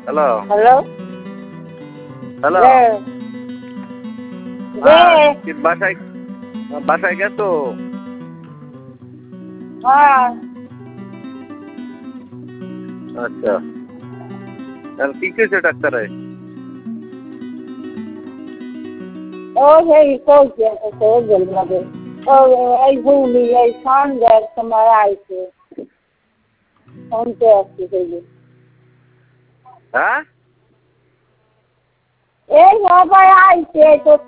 Hello hello hello কি বাসায় বাসায় গেছো? হ্যাঁ আচ্ছা কি কেছে ডাক্তারে? ও সেই কইছে বলবে ও এই ভুলি এই সন্ধ্যার সময় আইছে শুনতে আসছি সেই হ্যাঁ এই সবাই আইছে তো